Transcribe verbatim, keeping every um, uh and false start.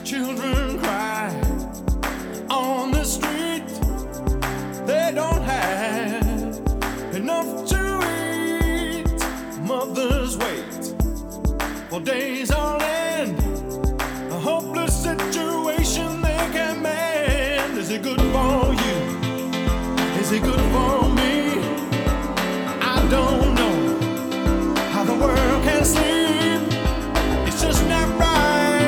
Children cry on the street. They don't have enough to eat. Mothers wait for days on